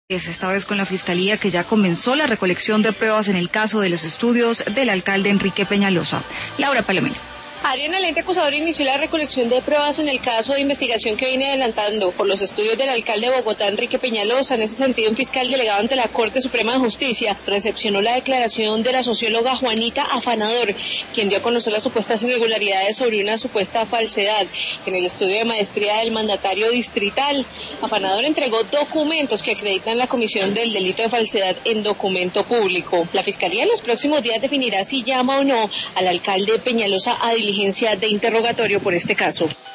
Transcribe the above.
Esta vez con la Fiscalía, que ya comenzó la recolección de pruebas en el caso de los estudios del alcalde Enrique Peñalosa. Laura Palomino. Adriana, el ente acusador inició la recolección de pruebas en el caso de investigación que viene adelantando por los estudios del alcalde de Bogotá, Enrique Peñalosa. En ese sentido, un fiscal delegado ante la Corte Suprema de Justicia recepcionó la declaración de la socióloga Juanita Afanador, quien dio a conocer las supuestas irregularidades sobre una supuesta falsedad en el estudio de maestría del mandatario distrital. Afanador entregó documentos que acreditan la comisión del delito de falsedad en documento público. La Fiscalía en los próximos días definirá si llama o no al alcalde Peñalosa a diligencia de interrogatorio por este caso.